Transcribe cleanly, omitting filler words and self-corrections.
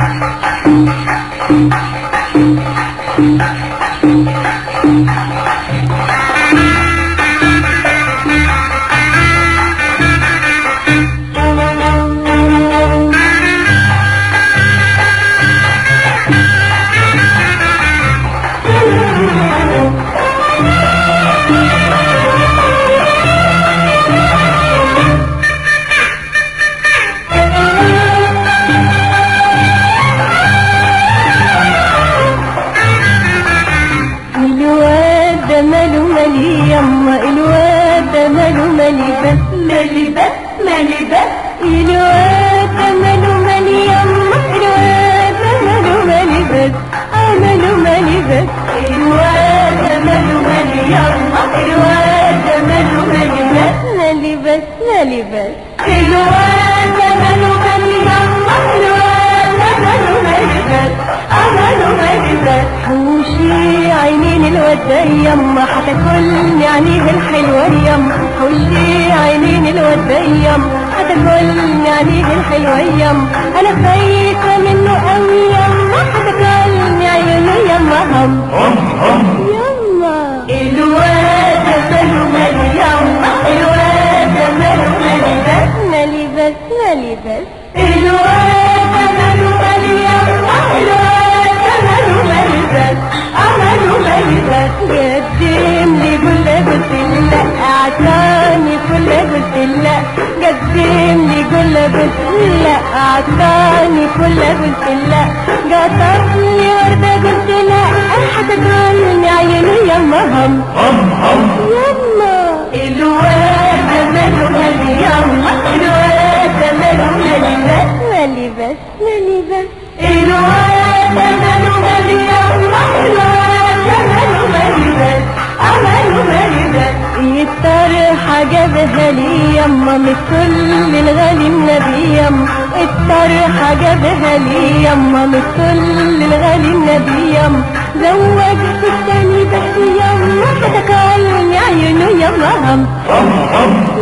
يما الواد ماله مالي بس مالي بس مالي بس الواد ماله مالي يما الواد ماله مالي بس ماله مالي بس الواد ماله مالي يما الواد ماله مالي بس مالي بس مالي بس الواد ماله مالي يما الواد ماله مالي بس ماله مالي بس حوشي عينين الواد يما هتاكلني عينيه الحلوة يما حوشي عينين الواد يما هتاكلني عينيه الحلوة يما انا خايفة منه قوي يما هتاكلني عينيه يما يما الواد ماله مالي يما الواد ماله مالي بس مالي بس مالي بس الواد ماله مالي يما الواد ماله مالي بس عملوا مالي بس قدم لي كل قلت لا اعطاني كل قلت لا قدم لي كل قلت لا اعطاني كل قلت لا قطف لي وردة قلت لا هتاكلني عيني يما يما الواد ماله مالي يما الواد ماله مالي بس مالي بس مالي بس الواد ماله مالي يما الواد ماله مالي بس عمله مالي بس الطرحة جابها لي يما من كل الغالي النبي يما الطرحة جابها لي يما من كل الغالي النبي يما زوجت التاني بس يما هتاكلني عينه يما